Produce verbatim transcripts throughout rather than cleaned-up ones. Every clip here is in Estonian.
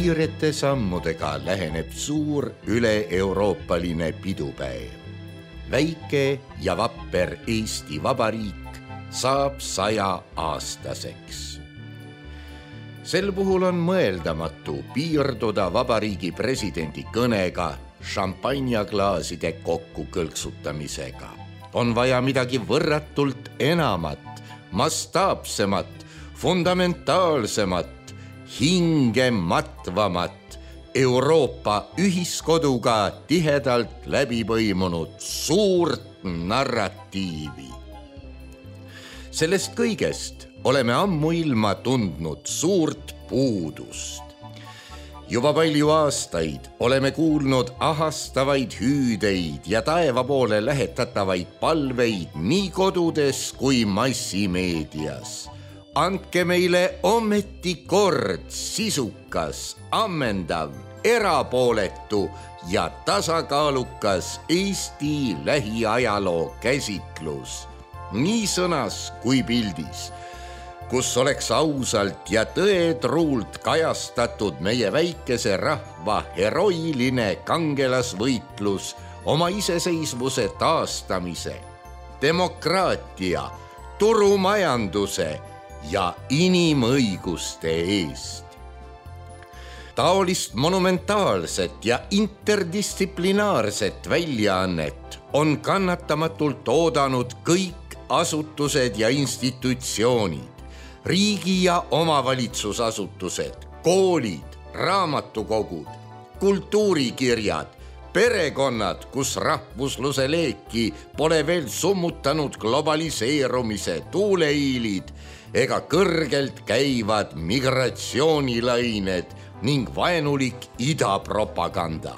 kiirete sammudega läheneb suur üle-euroopaline pidupäev. Väike ja vapper Eesti Vabariik saab saja aastaseks. Sel puhul on mõeldamatu piirduda vabariigi presidendi kõnega šampanjaklaaside kokku kõlksutamisega. On vaja midagi võrratult enamat, mastaapsemat, fundamentaalsemat, hinge matvamat, Euroopa ühiskoduga tihedalt läbi põimunud suurt narratiivi. Sellest kõigest oleme ammuilma tundnud suurt puudust. Juba palju aastaid oleme kuulnud ahastavaid hüüdeid ja taeva poole lähetatavaid palveid nii kodudes kui massimeedias. Andke meile ometi kord sisukas, ammendav, erapooletu ja tasakaalukas Eesti lähiajaloo käsitlus, nii sõnas kui pildis, kus oleks ausalt ja tõetruult kajastatud meie väikese rahva heroiline kangelasvõitlus oma iseseisvuse taastamise, demokraatia, turumajanduse ja inimõiguste eest. Taolist monumentaalset ja interdistsiplinaarset väljaannet on kannatamatult oodanud kõik asutused ja institutsioonid, riigi- ja omavalitsusasutused, koolid, raamatukogud, kultuurikirjad, perekonnad, kus rahvusluse leeki pole veel summutanud globaliseerumise tuuleiilid ega kõrgelt käivad migratsioonilained ning vaenulik idapropaganda.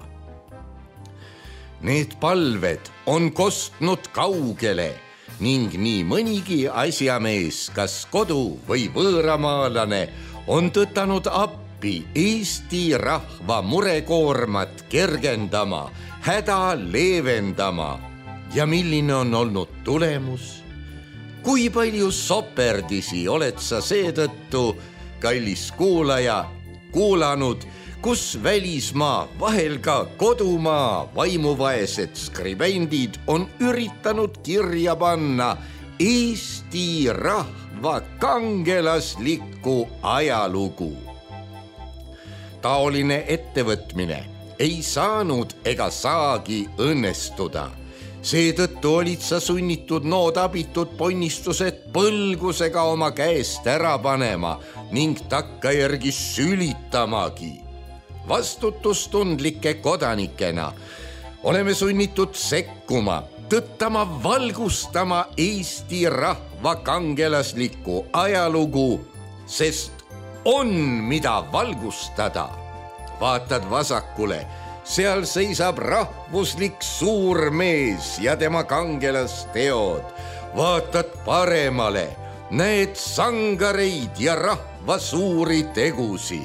Need palved on kostnud kaugele ning nii mõnigi asjamees, kas kodu või võõramaalane, on tõtanud appi Eesti rahva murekoormat kergendama, häda leevendama. Ja milline on olnud tulemus? Kui palju soperdisi oled sa seetõttu, kallis kuulaja, kuulanud, kus välismaa, vahel ka kodumaa vaimuvaesed skribendid on üritanud kirja panna Eesti rahva kangelaslikku ajalugu. Taoline ettevõtmine ei saanud ega saagi õnnestuda. Seetõttu olid sa sunnitud nood abitud ponnistused põlgusega oma käest ära panema ning takkajärgi sülitamagi. Vastutustundlike kodanikena oleme sunnitud sekkuma, tõttama, valgustama Eesti rahva kangelaslikku ajalugu, sest on mida valgustada. Vaatad vasakule, seal seisab rahvuslik suurmees ja tema kangelasteod. Vaatad paremale, näed sangareid ja rahva suuri tegusid.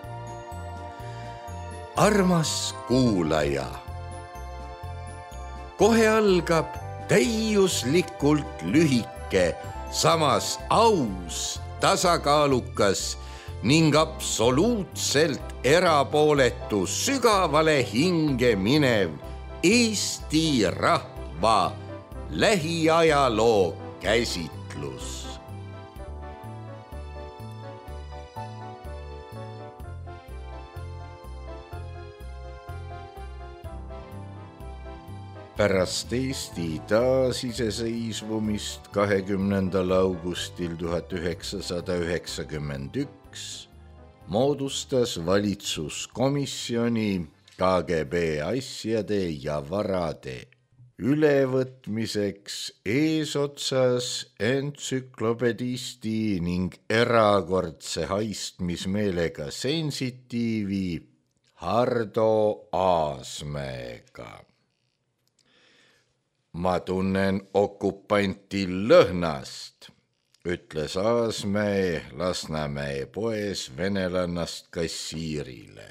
Armas kuulaja, kohe algab täiuslikult lühike, samas aus, tasakaalukas ning absoluutselt erapooletu, sügavale hinge minev Eesti rahva lähiajaloo käsitlus. Pärast Eesti taasiseseisvumist kahekümnendal augustil tuhat üheksasada üheksakümmend üks moodustas valitsuskomisjoni K G B asjade ja varade ülevõtmiseks eesotsas entsüklopedisti ning erakordse haistmismeelega sensitiivi Hardo Aasmäega. Ma tunnen okupanti lõhnast, ütles Aasmäe Lasnamäe poes venelannast kassiirile.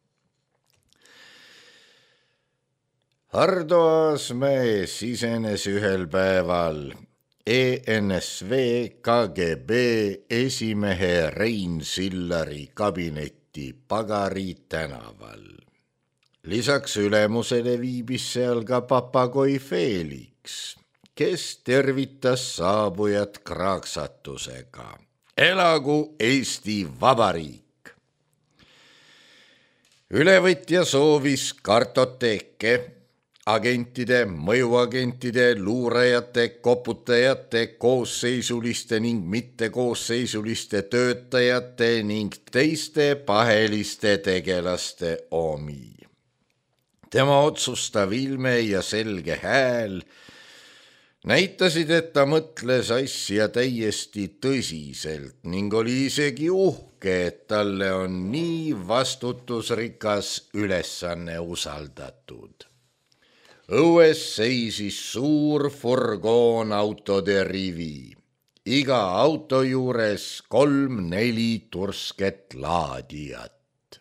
Hardo Aasmäe sisenes ühel päeval E N S V K G B esimehe Rein Sillari kabinetti hoiti Pagari tänaval. Lisaks ülemusele viibis seal ka papagoi Felix, kes tervitas saabujat kraaksatusega. Elagu Eesti Vabariik! Ülevõtja soovis kartoteeke, agentide, mõjuagentide, luurajate, koputajate, koosseisuliste ning mittekoosseisuliste töötajate ning teiste paheliste tegelaste omi. Tema otsustav ilme ja selge hääl näitasid, et ta mõtles asja täiesti tõsiselt ning oli isegi uhke, et talle on nii vastutusrikas ülesanne usaldatud. Õues seisis suur furgoonautode rivi. Iga auto juures kolm-neli tursket laadijat.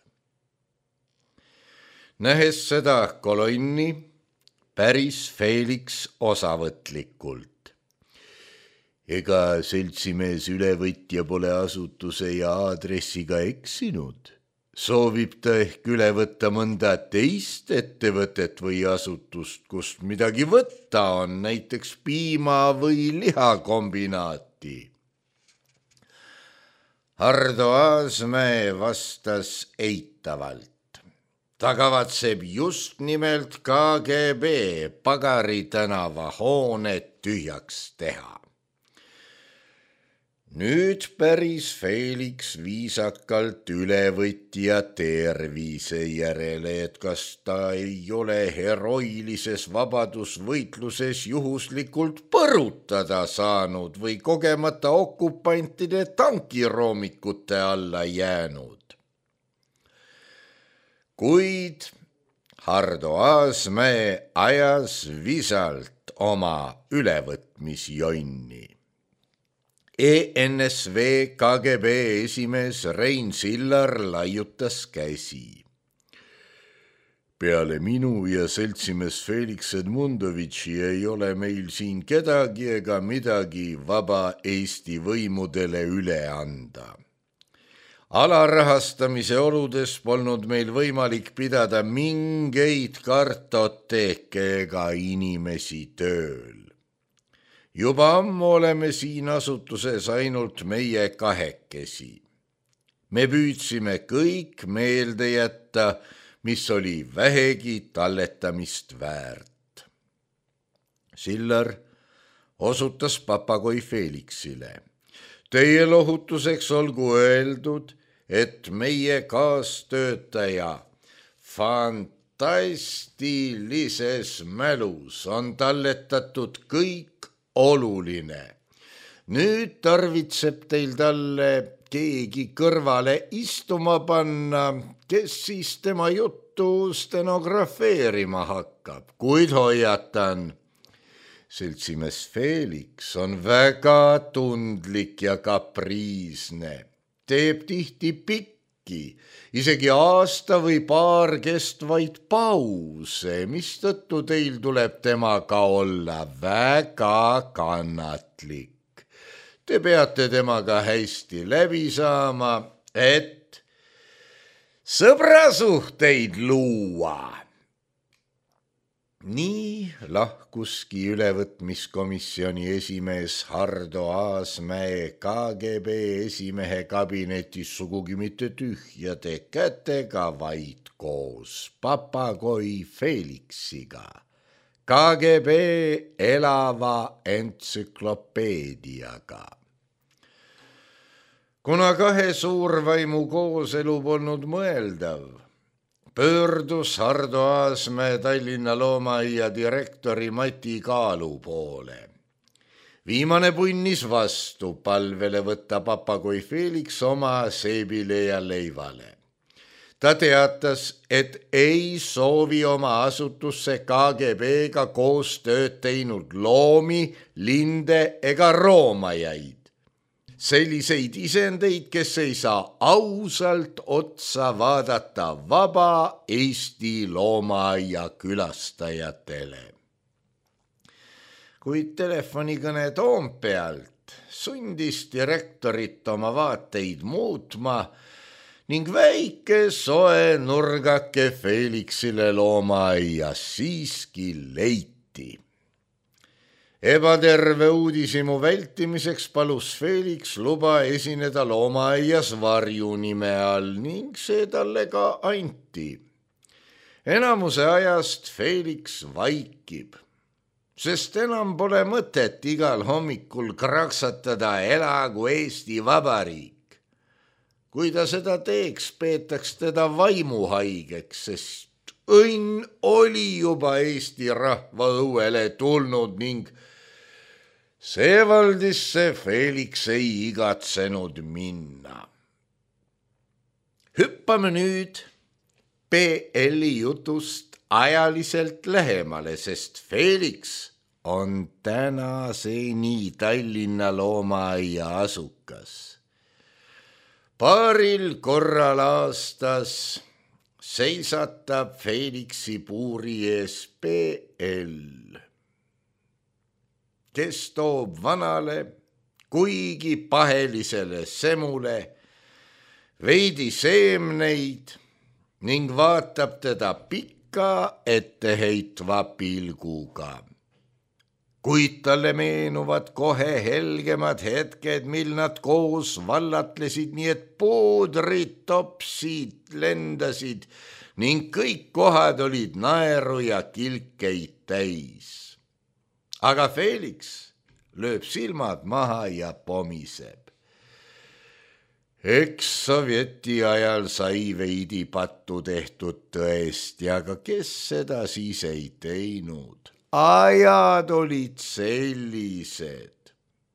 Nähes seda kolonni, päris Felix osavõtlikult. Ega seltsimees ülevõtja pole asutuse ja aadressiga eksinud. Soovib ta ehk üle võtta mõnda teist ettevõtet või asutust, kust midagi võtta on, näiteks piima- või lihakombinaati. Hardo Aasmäe vastas eitavalt. Ta kavatseb just nimelt K G B Pagari tänava hoone tühjaks teha. Nüüd päris Felix viisakalt ülevõtja tervise järele, et kas ta ei ole heroilises vabadusvõitluses juhuslikult põrutada saanud või kogemata okupantide tankiroomikute alla jäänud. Kuid Hardo Aasmäe ajas visalt oma ülevõtmisjonni. E N S V K G B esimees Rein Sillar laiutas käsi. Peale minu ja seltsimees Felix Edmundovitši ei ole meil siin kedagi ega midagi vaba Eesti võimudele üle anda. Alarahastamise oludes polnud meil võimalik pidada mingeid kartoteeke ega inimesi tööl. Juba ammu oleme siin asutuses ainult meie kahekesi. Me püüdsime kõik meelde jätta, mis oli vähegi talletamist väärt. Sillar osutas papagoi Felixile. Teie lohutuseks olgu öeldud, et meie kaastöötaja fantastilises mälus on talletatud kõik oluline. Nüüd tarvitseb teil talle keegi kõrvale istuma panna, kes siis tema juttu stenografeerima hakkab, kuid hoiatan. Seltsimees Felix on väga tundlik ja kapriisne. Teeb tihti pikki, isegi aasta või paar kestvaid pause, mistõttu teil tuleb temaga olla väga kannatlik. Te peate temaga hästi läbi saama, et sõbrasuhteid luua. Nii lahkuski ülevõtmiskomisjoni esimees Hardo Aasmäe K G B esimehe kabinetis sugugi mitte tühjade kätega, vaid koos papagoi Felixiga, K G B elava entsüklopeediaga. Kuna kahe suurvaimu kooselu polnud mõeldav, pöördus Hardo Aasmäe Tallinna loomaaia direktori Mati Kaalu poole. Viimane punnis vastu palvele võtta papagoi Felix oma seebile ja leivale. Ta teatas, et ei soovi oma asutusse K G B-ga koos tööd teinud loomi, linde ega roomajaid. Selliseid isendeid, kes ei saa ausalt otsa vaadata vaba Eesti loomaaia külastajatele. Kuid telefonikõne Toompealt sundis direktorit oma vaateid muutma ning väike soe nurgake Felixile loomaaias siiski leiti. Ebaterve uudishimu vältimiseks palus Felix luba esineda loomaaias varju nime all ning see talle ka anti. Enamuse ajast Felix vaikib, sest enam pole mõtet igal hommikul kraksatada elagu Eesti Vabariik. Kui ta seda teeks, peetaks teda vaimuhaigeks, sest õnn oli juba Eesti rahva õuele tulnud ning Seevaldisse Felix ei igatsenud minna. Hüppame nüüd P L-i jutust ajaliselt lähemale, sest Felix on tänaseni Tallinna loomaaia asukas. Paaril korral aastas seisatab Felixi puuri ees P L, kes toob vanale, kuigi pahelisele semule veidi seemneid ning vaatab teda pikka etteheitva pilguga. Kuid talle meenuvad kohe helgemad hetked, mil nad koos vallatlesid nii, et puudrid topsid lendasid ning kõik kohad olid naeru ja kilkeid täis. Aga Felix lööb silmad maha ja pomiseb. Eks sovjeti ajal sai veidi pattu tehtud tõesti, aga kes seda siis ei teinud? Ajad olid sellised.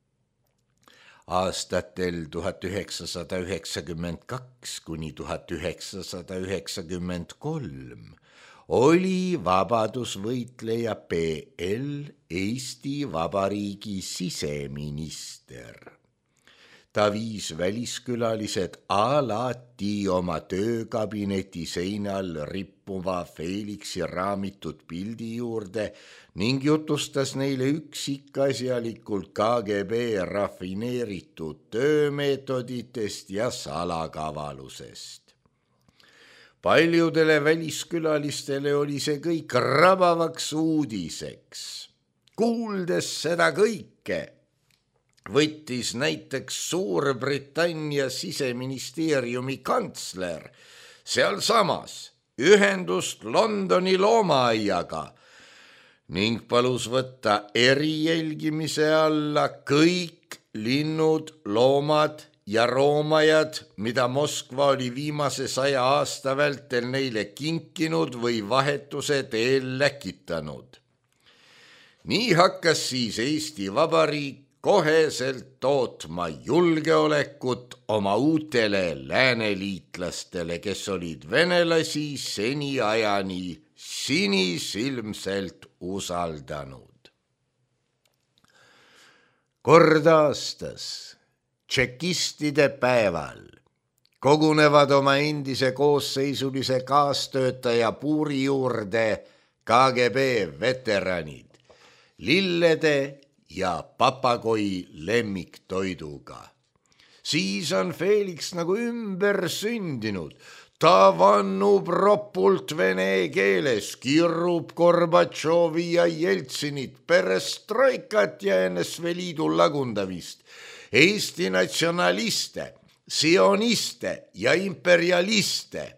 Aastatel tuhat üheksasada üheksakümmend kaks kuni tuhat üheksasada üheksakümmend kolm oli vabadusvõitleja P L Eesti Vabariigi siseminister. Ta viis väliskülalised alati oma töökabineti seinal rippuva Felixi raamitud pildi juurde ning jutustas neile üksikasjalikult K G B rafineeritud töömeetoditest ja salakavalusest. Paljudele väliskülalistele oli see kõik rabavaks uudiseks. Kuuldes seda kõike, võttis näiteks Suurbritannia siseministeeriumi kantsler sealsamas ühendust Londoni loomaaiaga ning palus võtta erijälgimise alla kõik linnud, loomad ja roomajad, mida Moskva oli viimase saja aasta vältel neile kinkinud või vahetuse teel läkitanud. Nii hakkas siis Eesti Vabariik koheselt tootma julgeolekut oma uutele lääneliitlastele, kes olid venelasi seniajani sinisilmselt usaldanud. Kord aastas, tšekistide päeval, kogunevad oma endise koosseisulise kaastöötaja puuri juurde K G B veteranid, lillede ja papagoi lemmiktoiduga. Siis on Felix nagu ümber sündinud. Ta vannub ropult vene keeles, kirub Gorbatšovi ja Jeltsinit, perestroikat ja N S V Liidu lagundamist, Eesti natsionaliste, sioniste ja imperialiste.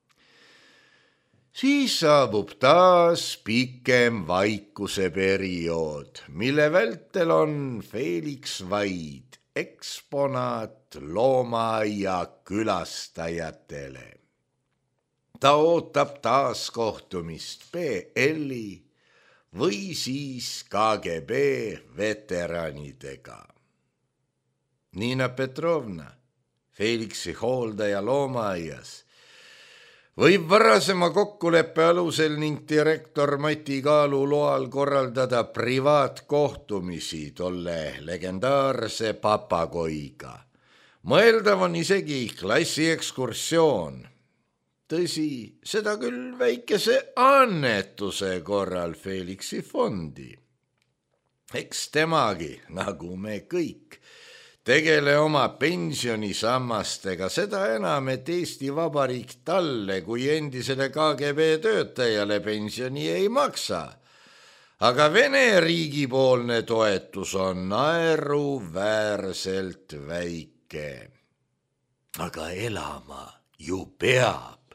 Siis saabub taas pikem vaikuse periood, mille vältel on Felix vaid eksponaat loomaaia külastajatele. Ta ootab taas kohtumist P L-i või siis K G B veteranidega. Niina Petrovna, Felixi hooldaja loomaaias, võib varasema kokkuleppe alusel ning direktor Mati Kaalu loal korraldada privaatkohtumisi tolle legendaarse papagoiga. Mõeldav on isegi klassiekskursioon. Tõsi, seda küll väikese annetuse korral Felixi fondi. Eks temagi, nagu me kõik, tegele oma pensionisammastega, seda enam, et Eesti Vabariik talle kui endisele K G B töötajale pensioni ei maksa. Aga Vene riigipoolne toetus on naeruväärselt väike. Aga elama ju peab.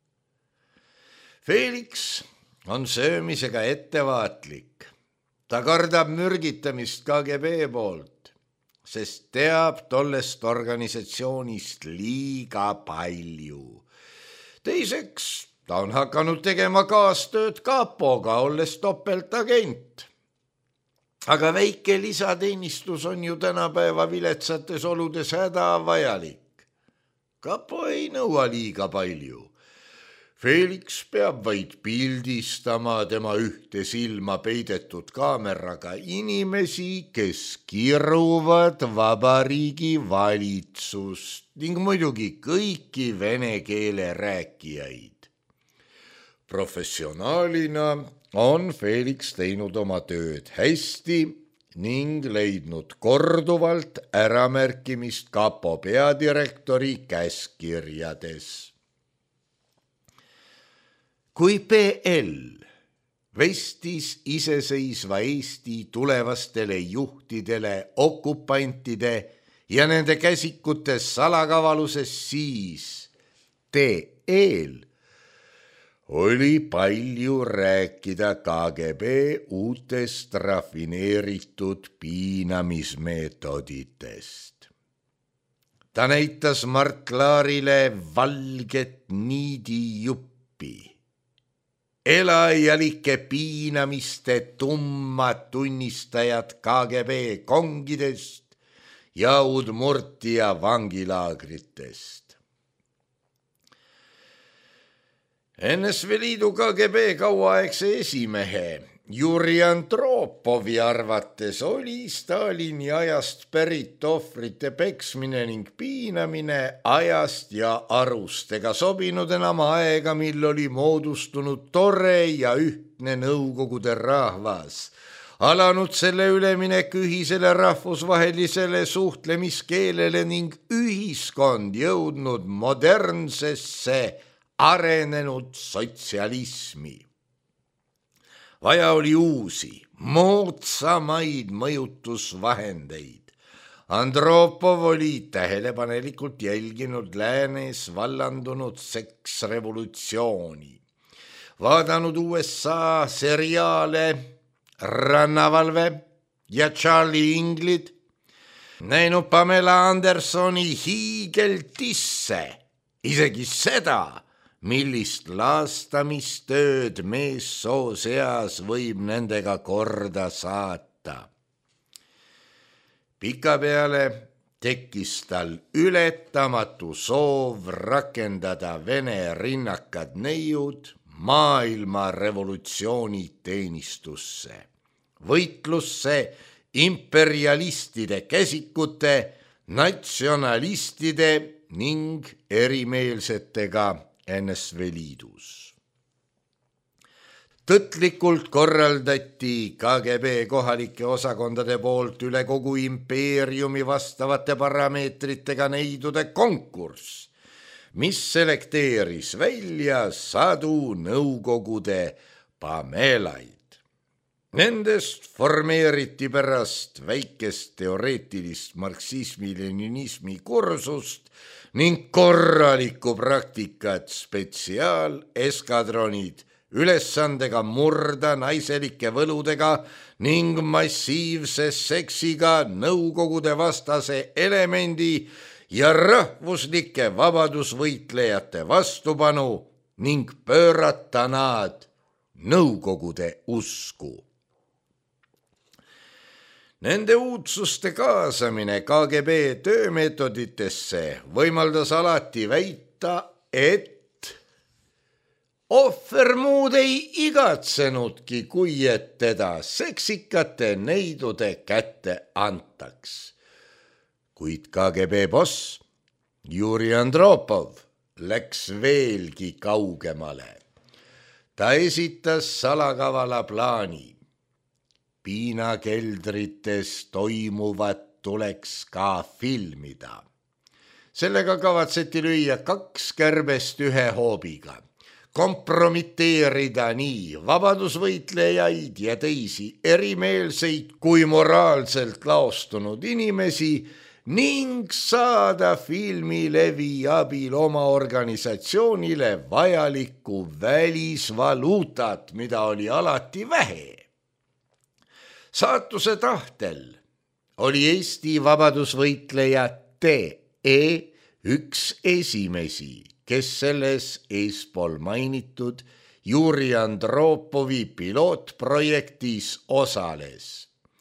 Felix on söömisega ettevaatlik. Ta kardab mürgitamist K G B poolt, sest teab tollest organisatsioonist liiga palju. Teiseks, ta on hakanud tegema kaastööd kapoga, olles topeltagent. Aga väike lisateenistus on ju tänapäeva viletsates oludes hädavajalik. Kapo ei nõua liiga palju. Felix peab vaid pildistama tema ühte silma peidetud kaameraga inimesi, kes kiruvad vabariigi valitsust ning muidugi kõiki vene keele rääkijaid. Professionaalina on Felix teinud oma tööd hästi ning leidnud korduvalt äramärkimist kapo peadirektori käskirjades. Kui P L vestis iseseisva Eesti tulevastele juhtidele okupantide ja nende käsikute salakavaluses, siis T E-l oli palju rääkida K G B uutest rafineeritud piinamismeetoditest. Ta näitas Mart Laarile valget niidijuppi. Elajälike piinamiste tummad tunnistajad K G B kongidest ja Udmurtia vangilaagritest. N S V Liidu K G B kauaaegse esimehe Juri Andropovi arvates oli Stalini ajast pärit ohvrite peksmine ning piinamine ajast ja arust ega sobinud enam aega, mil oli moodustunud tore ja ühtne Nõukogude rahvas, alanud selle üleminek ühisele rahvusvahelisele suhtlemiskeelele ning ühiskond jõudnud modernsesse arenenud sotsialismi. Vaja oli uusi, moodsamaid mõjutusvahendeid. Andropov oli tähelepanelikult jälginud läänes vallandunud seksrevolutsiooni, vaadanud U S A seriaale Rannavalve ja Charlie Inglid, näinud Pamela Andersoni hiigeltisse, isegi seda, millist laastamistööd meessoo seas võib nendega korda saata. Pikapeale tekkis tal ületamatu soov rakendada Vene rinnakad neiud maailma revolutsiooni teenistusse, võitlusse imperialistide käsikute, natsionalistide ning erimeelsetega N S V Liidus. Tõtlikult korraldati K G B kohalike osakondade poolt üle kogu impeeriumi vastavate parameetritega neidude konkurss, mis selekteeris välja sadu Nõukogude Pamelaid. Nendest formeeriti pärast väikest teoreetilist marksismi-leninismi kursust ning korralikku praktikat spetsiaaleskadronid ülesandega murda naiselike võludega ning massiivse seksiga Nõukogude vastase elemendi ja rahvuslike vabadusvõitlejate vastupanu ning pöörata nad Nõukogude usku. Nende uudsuste kaasamine K G B töömeetoditesse võimaldas alati väita, et ohver muud ei igatsenudki, kui et teda seksikate neidude kätte antaks. Kuid K G B boss Juri Andropov läks veelgi kaugemale. Ta esitas salakavala plaani piinakeldrites toimuvat tuleks ka filmida. Sellega kavatseti lüüa kaks kärbest ühe hoobiga, kompromiteerida nii vabadusvõitlejaid ja teisi erimeelseid kui moraalselt laostunud inimesi ning saada filmilevi abil oma organisatsioonile vajalikku välisvaluutat, mida oli alati vähe. Saatuse tahtel oli Eesti vabadusvõitlejate üks esimesi, kes selles eespool mainitud Juri Andropovi pilootprojektis osales.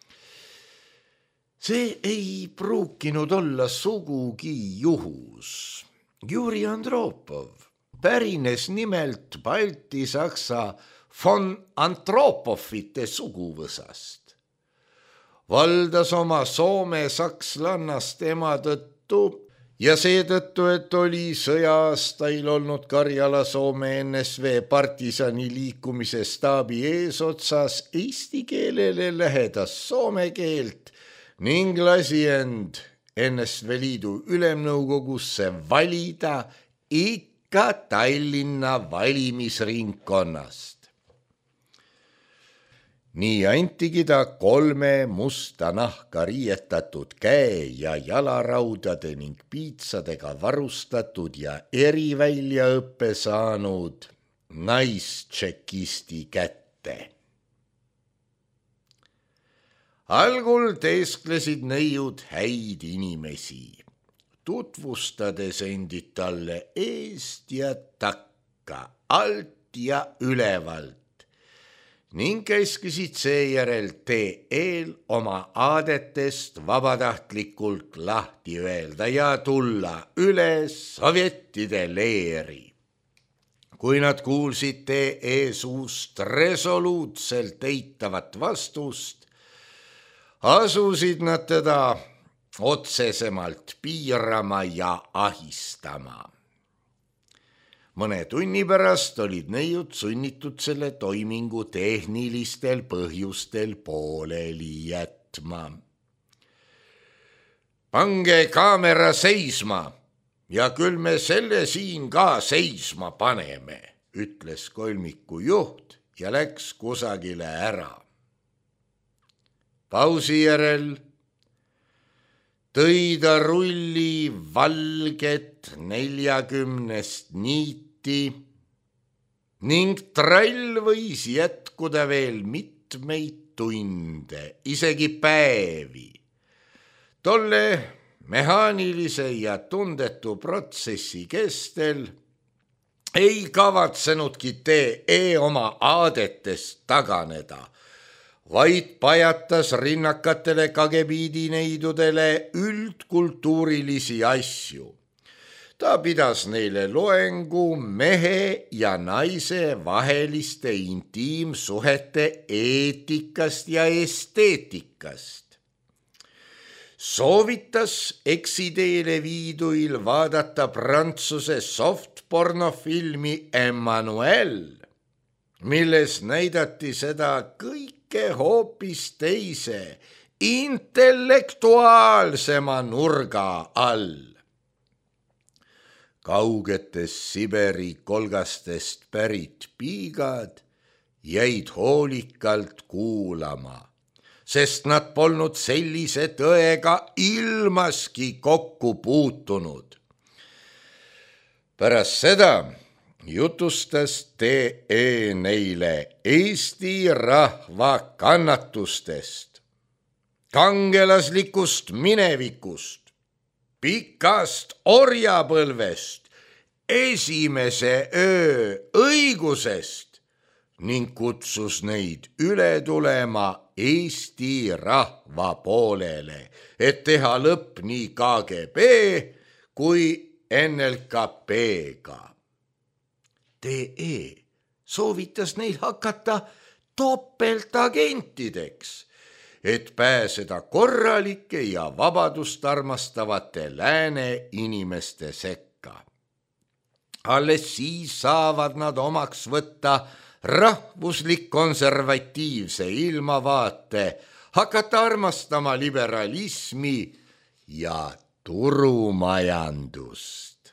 See ei pruukinud olla sugugi juhus. Juri Andropov pärines nimelt balti-saksa von Antropovite suguvõsast. Valdas oma soome sakslannast ema tõttu ja seetõttu, et oli sõja-aastail olnud Karjala Soome N S V partisani liikumise staabi eesotsas, eesti keelele lähedas soome keelt ning lasi end N S V Liidu ülemnõukogusse valida ikka Tallinna valimisringkonnast. Nii antigi ta kolme musta nahka riietatud käe ja jalaraudade ning piitsadega varustatud ja eriväljaõppe saanud naistšekisti kätte. Algul teesklesid neiud häid inimesi, tutvustades endid talle eest ja takka, alt ja ülevalt, ning käskisid seejärel tee eel oma aadetest vabatahtlikult lahti öelda ja tulla üles sovjettide leeri. Kui nad kuulsid tee ees uust resoluutselt eitavat vastust, asusid nad teda otsesemalt piirama ja ahistama. Mõne tunni pärast olid neiud sunnitud selle toimingu tehnilistel põhjustel pooleli jätma. Pange kaamera seisma ja küll me selle siin ka seisma paneme, ütles kolmiku juht ja läks kusagile ära. Pausi järel tõi ta rulli valget neljakümnest niiti ning trall võis jätkuda veel mitmeid tunde, isegi päevi. Tolle mehaanilise ja tundetu protsessi kestel ei kavatsenudki T E oma aadetest taganeda, vaid pajatas rinnakatele kagebiidineidudele üldkultuurilisi asju. Ta pidas neile loengu mehe ja naise vaheliste intiimsuhete eetikast ja esteetikast. Soovitas eksiteele viiduil vaadata prantsuse softpornofilmi Emmanuel, milles näidati seda kõike hoopis teise, intellektuaalsema nurga all. Kaugetest Siberi kolgastest pärit piigad jäid hoolikalt kuulama, sest nad polnud sellise tõega ilmaski kokku puutunud. Pärast seda jutustas T E neile Eesti rahva kannatustest, kangelaslikust minevikust, pikast orjapõlvest, esimese öö õigusest ning kutsus neid üle tulema Eesti rahva poolele, et teha lõpp nii K G B kui N L K P-ga. T E soovitas neil hakata topeltagentideks, et pääseda korralike ja vabadust armastavate lääne inimeste sekka. Alles siis saavad nad omaks võtta rahvuslik konservatiivse ilmavaate, hakata armastama liberalismi ja turumajandust.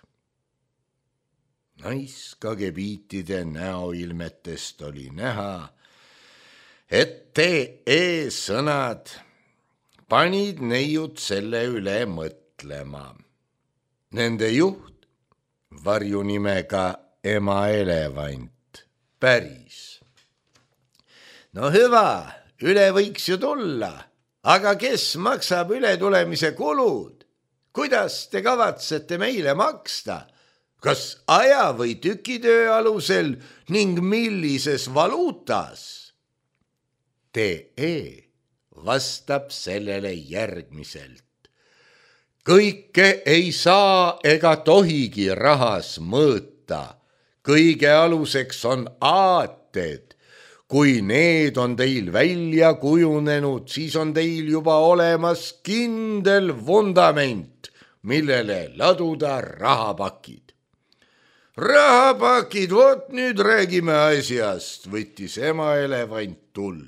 Naiskagebiitide näoilmetest oli näha, et T E sõnad panid neiud selle üle mõtlema. Nende juht, varjunimega ema elevant, päris. No hüva, üle võiks ju tulla, aga kes maksab ületulemise kulud? Kuidas te kavatsete meile maksta? Kas aja või tükitöö alusel ning millises valuutas? T E vastab sellele järgmiselt. Kõike ei saa ega tohigi rahas mõõta. Kõige aluseks on aated. Kui need on teil välja kujunenud, siis on teil juba olemas kindel vundament, millele laduda rahapakid. Rahapakid, vot nüüd räägime asjast, võttis ema elevant tuld.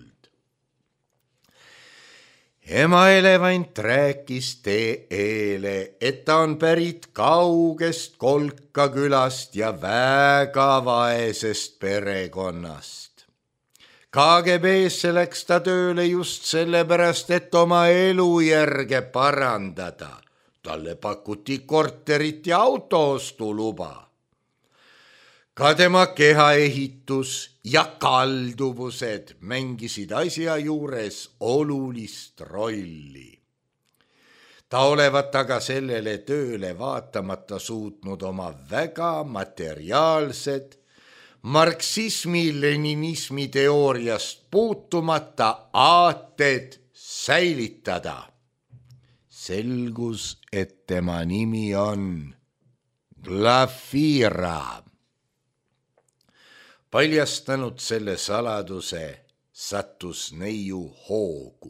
Ema elevant rääkis T E-le, et ta on pärit kaugest Kolkakülast ja väga vaesest perekonnast. K G B-sse läks ta tööle just sellepärast, et oma elujärge parandada. Talle pakuti korterit ja autoostuluba. Ka tema kehaehitus ja kalduvused mängisid asja juures olulist rolli. Ta olevat aga sellele tööle vaatamata suutnud oma väga materiaalsed, marksismi-leninismi teooriast puutumata aated säilitada. Selgus, et tema nimi on Glafira. Paljastanud selle saladuse, sattus neiu hoogu.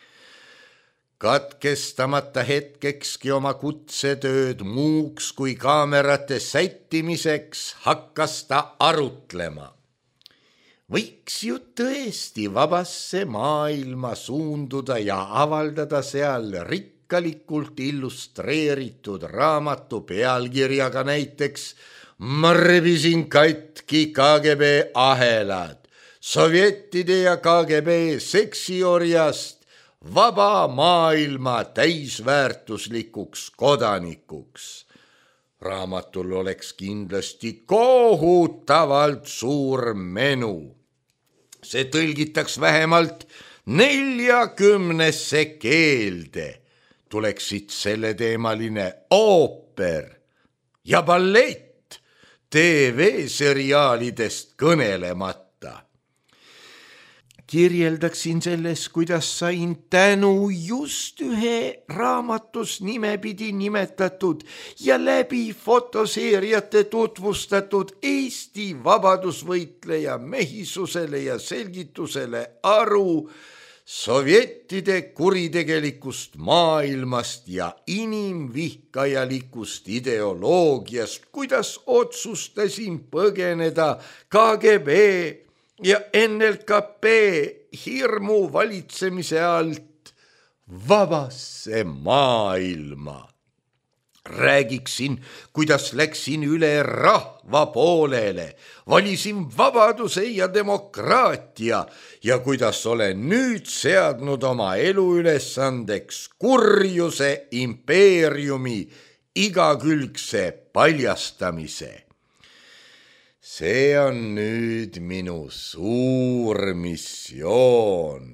Katkestamata hetkekski oma kutsetööd muuks kui kaamerate sättimiseks hakkas ta arutlema. Võiks ju tõesti vabasse maailma suunduda ja avaldada seal rikkalikult illustreeritud raamatu pealkirjaga näiteks Ma rebisin katki K G B ahelad, sovjettide ja K G B seksiorjast vaba maailma täisväärtuslikuks kodanikuks. Raamatul oleks kindlasti kohutavalt suur menu. See tõlgitaks vähemalt neljakümnesse keelde. Tuleksid selleteemaline ooper ja ballett, T V-seriaalidest kõnelemata. Kirjeldaksin selles, kuidas sain tänu just ühe raamatus nimepidi nimetatud ja läbi fotoseeriate tutvustatud Eesti vabadusvõitleja mehisusele ja selgitusele aru sovjettide kuritegelikust maailmast ja inimvihkajalikust ideoloogiast, kuidas otsustasin põgeneda K G B ja N L K P hirmu valitsemise alt vabasse maailma. Räägiksin, kuidas läksin üle rahva poolele, valisin vabaduse ja demokraatia ja kuidas olen nüüd seadnud oma eluülesandeks kurjuse impeeriumi igakülgse paljastamise. See on nüüd minu suur missioon,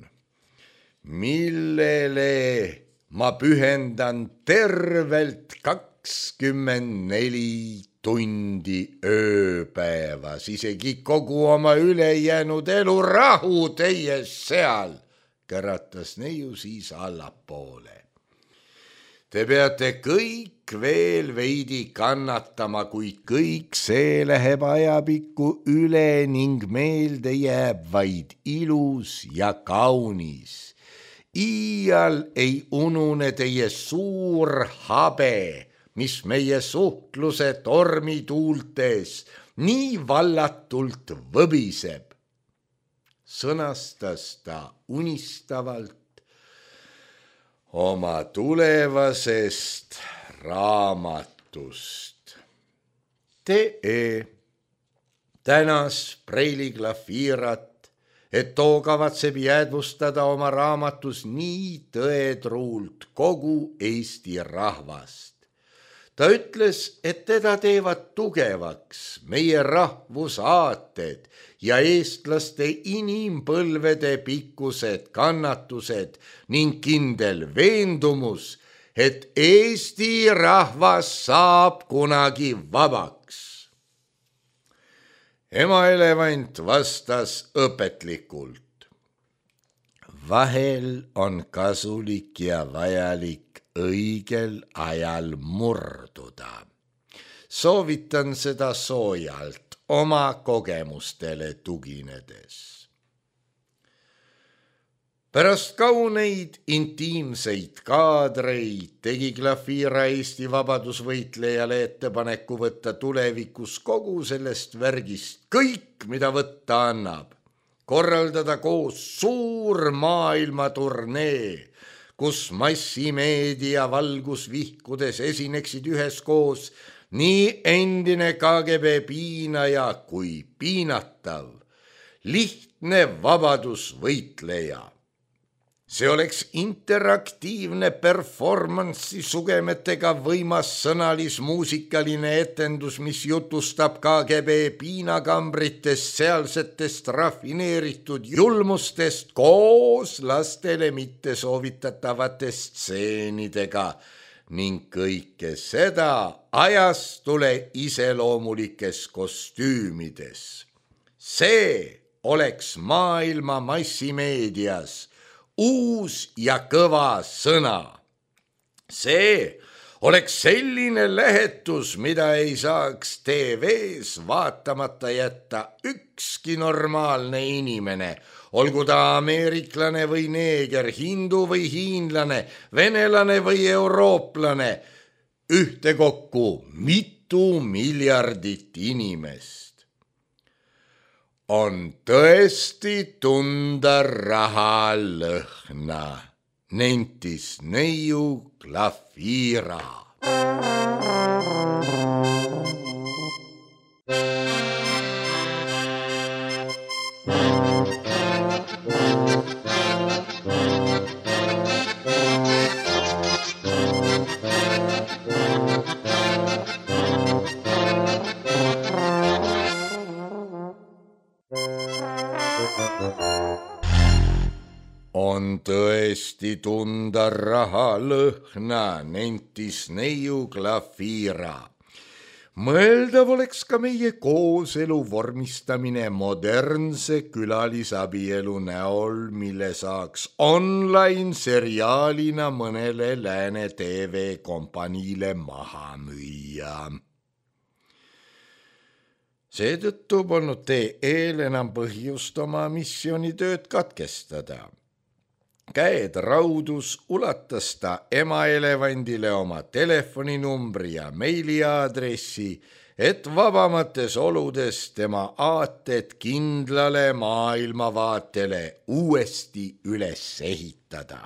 millele ma pühendan tervelt kakskümmend neli tundi ööpäevas, isegi kogu oma ülejäänud elu rahu teie seal, käratas neiu siis allapoole. Te peate kõik veel veidi kannatama, kuid kõik see läheb ajapikku üle ning meelde jääb vaid ilus ja kaunis. Iial ei unune teie suur habe, mis meie suhtluse tormituultes nii vallatult võbiseb. Sõnastas ta unistavalt, oma tulevasest raamatust. T.E. tänas Preili Glafirat, et too kavatseb jäädvustada oma raamatus nii tõetruult kogu Eesti rahvast. Ta ütles, et teda teevad tugevaks meie rahvusaated ja eestlaste inimpõlvede pikkused kannatused ning kindel veendumus, et Eesti rahvas saab kunagi vabaks. Ema elevant vastas õpetlikult. Vahel on kasulik ja vajalik õigel ajal murduda. Soovitan seda soojalt oma kogemustele tuginedes. Pärast kauneid intiimseid kaadreid tegi Glafira Eesti vabadusvõitlejale ettepaneku võtta tulevikus kogu sellest värgist kõik, mida võtta annab. Korraldada koos suur maailmaturnee, kus massimeedia valgusvihkudes esineksid üheskoos nii endine K G B piinaja kui piinatav, lihtne vabadusvõitleja. See oleks interaktiivne performansi sugemetega võimas sõnalis-muusikaline etendus, mis jutustab K G B piinakambritest, sealsetest rafineeritud julmustest koos lastele mitte soovitatavate stseenidega ning kõike seda ajastule iseloomulikes kostüümides. See oleks maailma massimeedias uus ja kõva sõna. See oleks selline lähetus, mida ei saaks T V-s vaatamata jätta ükski normaalne inimene, olgu ta ameeriklane või neeger, hindu või hiinlane, venelane või eurooplane, ühtekokku mitu miljardit inimest. On tõesti tunda raha lõhna, nentis neiu Glafira. On tõesti tunda raha lõhna, nentis neiu Glafira. Mõeldav oleks ka meie kooselu vormistamine modernse külalisabielu näol, mille saaks online seriaalina mõnele lääne T V kompaniile maha müüa. Seetõttu polnud T E-l enam põhjust oma missioonitööd katkestada. Käed raudus, ulatas ta ema elevandile oma telefoninumbri ja meiliaadressi, et vabamates oludes tema aated kindlale maailmavaatele uuesti üles ehitada.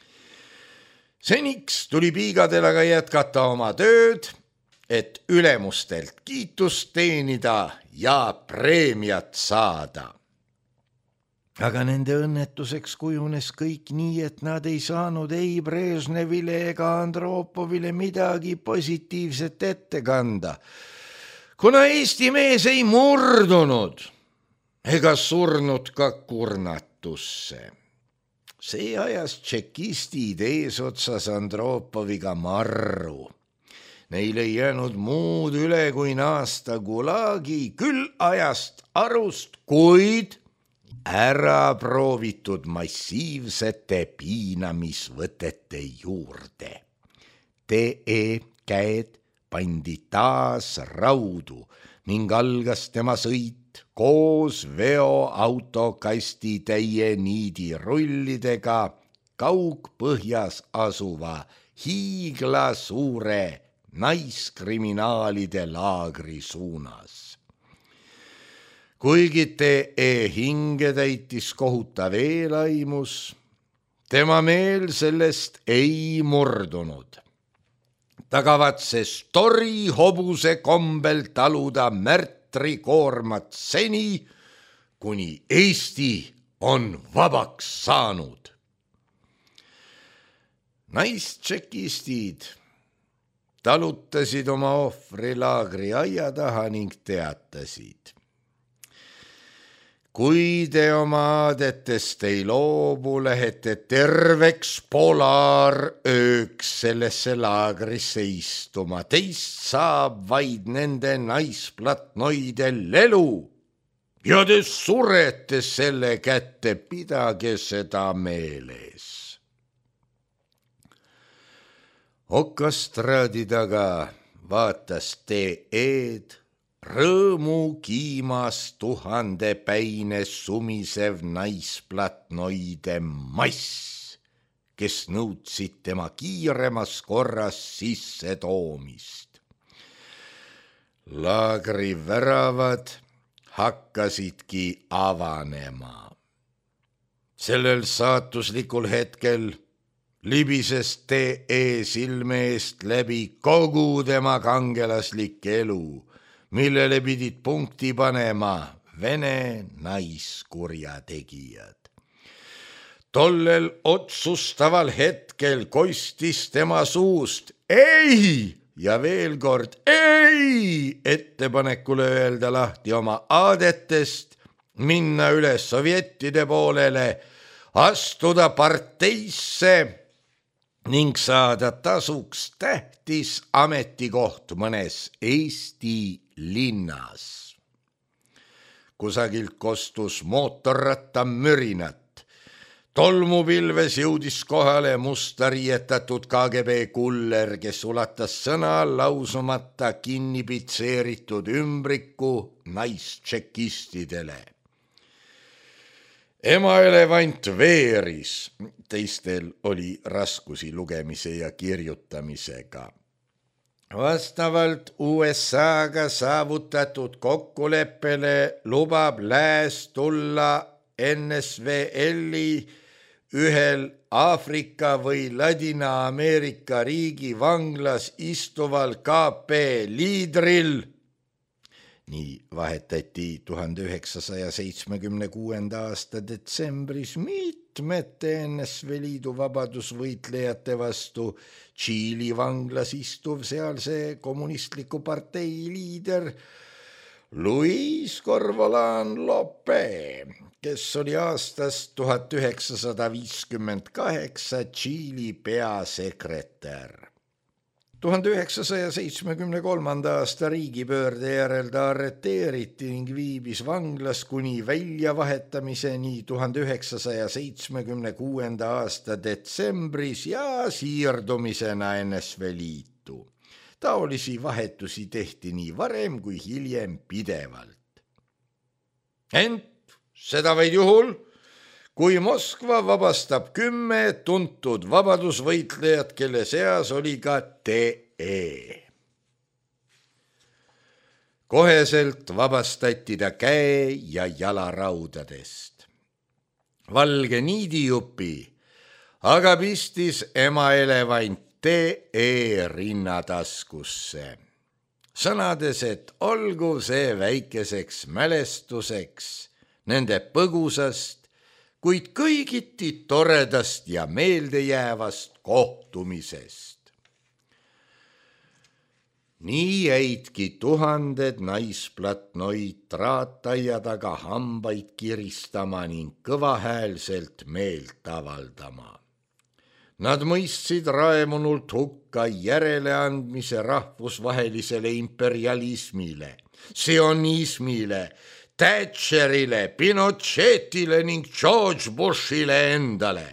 Seniks tuli piigadel aga jätkata oma tööd, et ülemustelt kiitust teenida ja preemiat saada. Aga nende õnnetuseks kujunes kõik nii, et nad ei saanud ei Brežnevile ega Andropovile midagi positiivset ette kanda, kuna Eesti mees ei murdunud ega surnud ka kurnatusse. See ajas tšekistid eesotsas Andropoviga marru. Neil ei jäänud muud üle kui naasta Gulagi, küll ajast arust, kuid ära proovitud massiivsete piinamisvõtete juurde. T E käed pandi taas raudu ning algas tema sõit koos veoautokasti täie niidirullidega kaugpõhjas asuva hiiglasuure naiskriminaalide laagri suunas. Kuigi T E hinge täitis kohutav eelaimus, tema meel sellest ei murdunud. ta kavatses tori hobuse kombel taluda märtri koormat seni, kuni Eesti on vabaks saanud. naistšekistid talutasid oma ohvri laagri aia taha ning teatasid: kui te oma aadetest ei loobu, lähete terveks polaarööks sellesse laagrisse istuma. Teist saab vaid nende naisplatnoide lelu ja te surete selle kätte, pidage seda meeles. okastraadi taga vaatas T E-d rõõmu kiimas tuhandepäine sumisev naisplatnoide mass, kes nõudsid tema kiiremas korras sisse toomist. laagri väravad hakkasidki avanema. sellel saatuslikul hetkel libises T E silme eest läbi kogu tema kangelaslik elu, millele pidid punkti panema Vene naiskurjategijad. tollel otsustaval hetkel kostis tema suust ei ja veel kord ei ettepanekule öelda lahti oma aadetest, minna üle sovjettide poolele, astuda parteisse ning saada tasuks tähtis ametikoht mõnes Eesti linnas. kusagilt kostus mootorrattamürinat. tolmupilves jõudis kohale musta riietatud K G B kuller, kes ulatas sõna lausumata kinni pitseeritud ümbriku naistšekistidele. ema elevant veeris, teistel oli raskusi lugemise ja kirjutamisega. vastavalt U S A-ga saavutatud kokkuleppele lubab lääs tulla N S V L-i ühel Aafrika või Ladina-Ameerika riigi vanglas istuval K P liidril. nii vahetati tuhande üheksasaja seitsmekümne kuuenda aasta detsembris mitmete N S V Liidu vabadusvõitlejate vastu Tšiili vanglas istuv sealse kommunistliku partei liider Luis Corvalán Lope, kes oli aastast tuhat üheksasada viiskümmend kaheksa Tšiili peasekretär. tuhande üheksasaja seitsmekümne kolmanda aasta riigipöörde järel ta arreteeriti ning viibis vanglas kuni väljavahetamiseni tuhande üheksasaja seitsmekümne kuuenda aasta detsembris ja siirdumisena N S V Liitu. taolisi vahetusi tehti nii varem kui hiljem pidevalt. ent seda vaid juhul, kui Moskva vabastab kümme tuntud vabadusvõitlejat, kelle seas oli ka T E. koheselt vabastati ta käe- ja jalaraudadest. valge niidijupi aga pistis ema elevant T E rinnataskusse. sõnades, et olgu see väikeseks mälestuseks nende põgusast, kuid kõigiti toredast ja meeldejäävast kohtumisest. nii jäidki tuhanded naisplatnoid traataia taga hambaid kiristama ning kõvahäälselt meelt avaldama. Nad mõistsid raemunult hukka järeleandmise rahvusvahelisele imperialismile, sionismile, Thatcherile, Pinochetile ning George Bushile endale.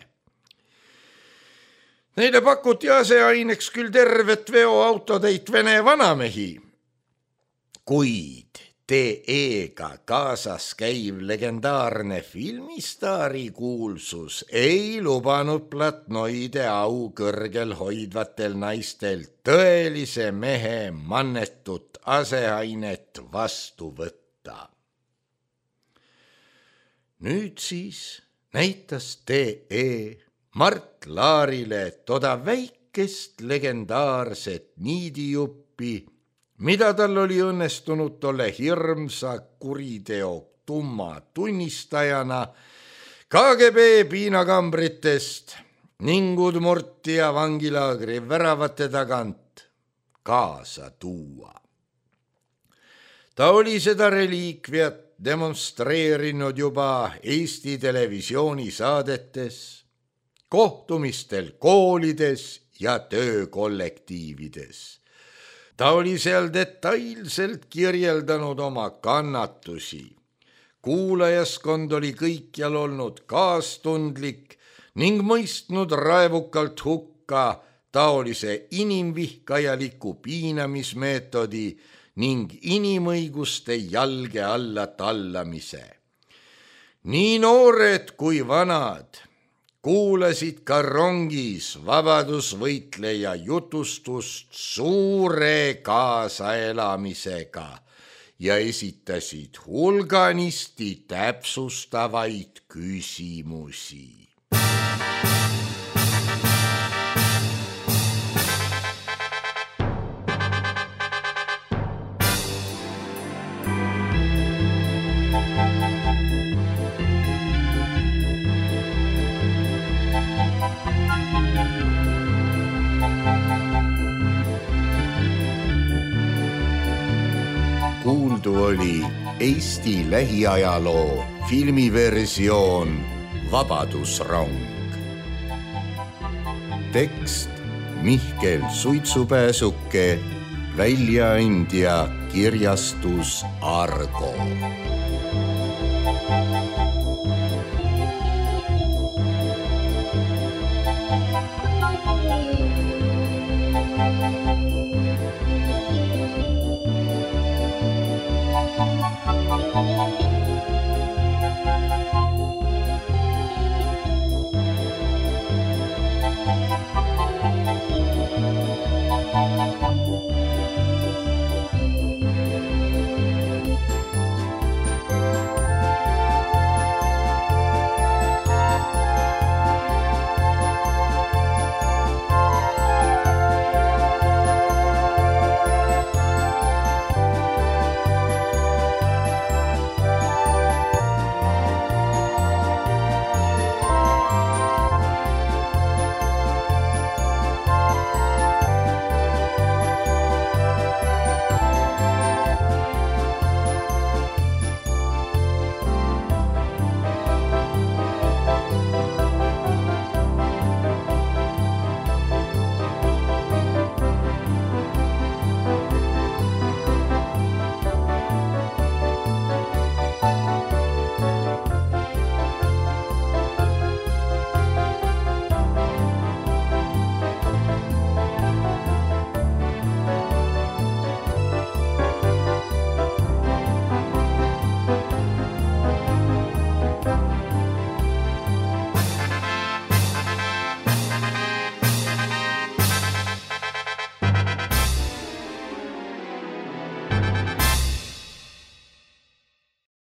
Neile pakuti aseaineks küll tervet veoautotäit Vene vanamehi, kuid T E-ga kaasas käiv legendaarne filmistaari kuulsus ei lubanud platnoide au kõrgel hoidvatel naistel tõelise mehe mannetut aseainet vastu võtta. nüüd siis näitas T E Mart Laarile toda väikest legendaarset niidijuppi, mida tal oli õnnestunud tolle hirmsa kuriteo tumma tunnistajana K G B piinakambritest ning Udmurti ja vangilaagri väravate tagant kaasa tuua. Ta oli seda reliikviat demonstreerinud juba Eesti televisioonisaadetes, kohtumistel koolides ja töökollektiivides. Ta oli seal detailselt kirjeldanud oma kannatusi. Kuulajaskond oli kõikjal olnud kaastundlik ning mõistnud raevukalt hukka taolise inimvihkajaliku piinamismeetodi ning inimõiguste jalge alla tallamise. Nii noored kui vanad kuulasid ka rongis vabadusvõitleja jutustust suure kaasaelamisega ja esitasid hulganisti täpsustavaid küsimusi. Kuuldu oli Eesti lähiajaloo filmiversioon Vabadusrong. Tekst Mihkel Suitsupääsuke, väljaandja kirjastus Argo.